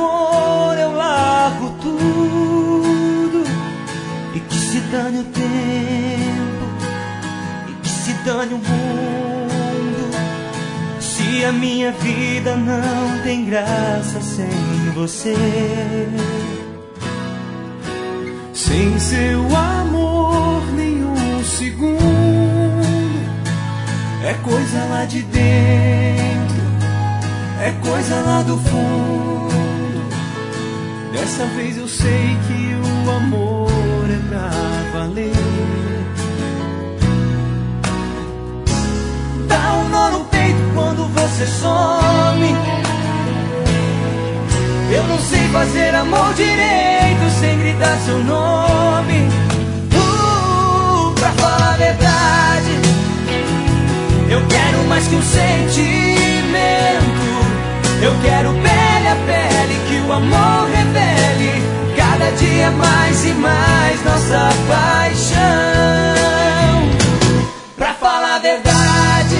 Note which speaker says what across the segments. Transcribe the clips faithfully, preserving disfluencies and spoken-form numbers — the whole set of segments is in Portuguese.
Speaker 1: amor eu largo tudo, e que se dane o tempo, e que se dane o mundo, se a minha vida não tem graça sem você.
Speaker 2: Sem seu amor nenhum segundo é coisa lá de dentro, é coisa lá do fundo. Dessa vez eu sei que o amor é pra valer.
Speaker 1: Dá um nó no peito quando você some. Eu não sei fazer amor direito sem gritar seu nome. Uh, pra falar a verdade, eu quero mais que um sentimento. Eu quero pele a pele, que o amor revele cada dia mais e mais nossa paixão. Pra falar a verdade,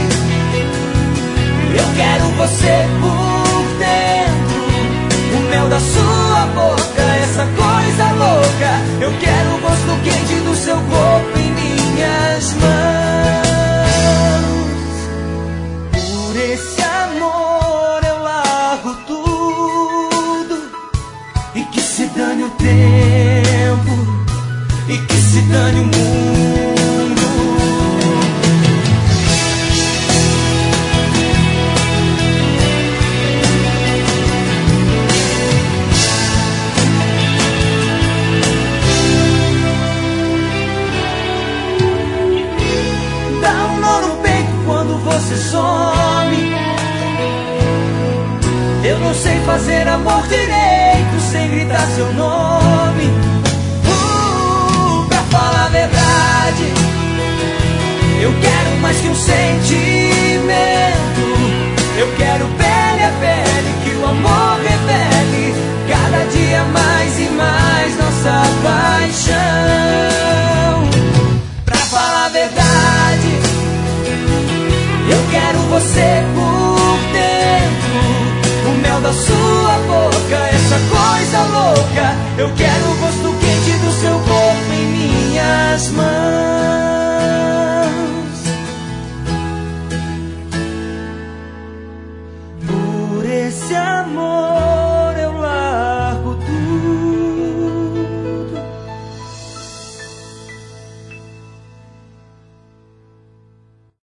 Speaker 1: eu quero você por dentro, o mel da sua boca, essa coisa louca. Eu quero o gosto quente do seu corpo em minhas mãos. Por esse amor eu largo tudo, e que se dane o tempo, e que se dane o mundo. Você some. Eu não sei fazer amor direito sem gritar seu nome. Uh, pra falar a verdade, eu quero mais que um sentimento. Eu quero pele a pele, que o amor revele cada dia mais e mais nossa paixão. Pra falar a verdade, eu quero você por dentro, o mel da sua boca,